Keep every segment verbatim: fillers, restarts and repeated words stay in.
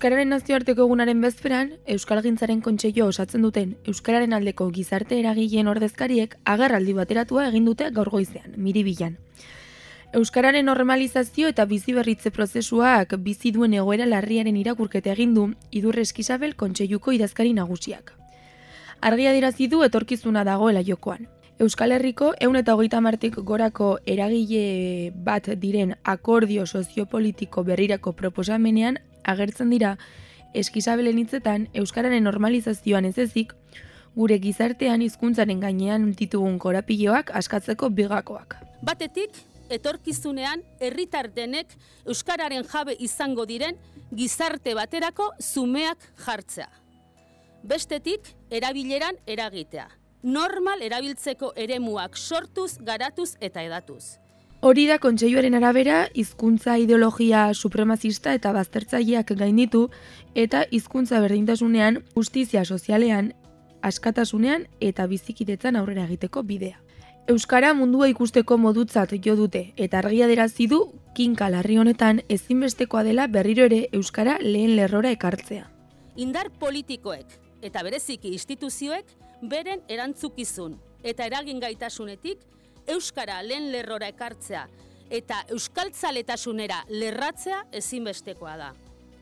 Euskararen nazioarteko egunaren bezperan, Euskalgintzaren Kontseilua osatzen duten Euskararen aldeko gizarte eragileen ordezkariek agerraldi bateratua egin dute gaur goizean, Miribilan. Euskararen normalizazio eta biziberritze prozesuak bizi duen egoera larriaren irakurketa egin du Idurre Eskizabel Kontseiluko idazkari nagusiak. Argi adierazi du etorkizuna dagoela jokoan. Euskal Herriko ehun eta hogeita hamartik gorako eragile bat diren akordio soziopolitiko berrirako proposamenean agertzen dira Eskizabelen hitzetan euskararen normalizazioan ez ezik, gure gizartean hizkuntzaren gainean ditugun korapiloak askatzeko bigakoak. Batetik, etorkizunean herritar denek euskararen jabe izango diren gizarte baterako zumeak jartzea. Bestetik, erabileran eragitea. Normal erabiltzeko eremuak sortuz, garatuz eta edatuz. Hori da Kontseiluaren arabera hizkuntza ideologia supremazista eta baztertzaileak gainditu eta hizkuntza berdintasunean, justizia sozialean, askatasunean eta bizikidetzan aurrera egiteko bidea. Euskara mundua ikusteko modutzat jo dute eta argi adierazi du kinka larri honetan ezinbestekoa dela berriro ere euskara lehen lerrora ekartzea. Indar politikoek eta bereziki instituzioek beren erantzukizun eta eragingaitasunetik euskara lehen lerrora ekartzea eta euskaltzaletasunera lerratzea ezinbestekoa da.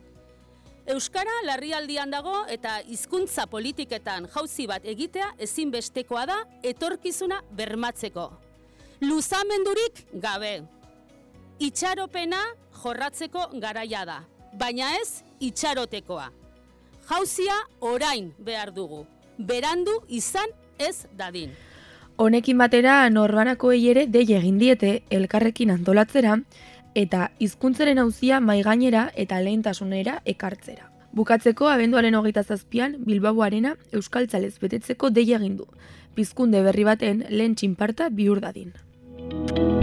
Euskara larrialdian dago eta hizkuntza politiketan jauzi bat egitea ezinbestekoa da etorkizuna bermatzeko. Luzamendurik gabe. Itxaropena jorratzeko garaia da, baina ez itxarotekoa. Jauzia orain behar dugu, berandu izan ez dadin. Honekin batera norbanakoei ere dei egin diete elkarrekin antolatzera eta hizkuntzaren auzia maigainera eta lehentasunera ekartzera. Bukatzeko abenduaren hogeita zazpian Bilbao Arena euskaltzalez betetzeko dei egin du. Pizkunde berri baten lehen txinparta bihur dadin.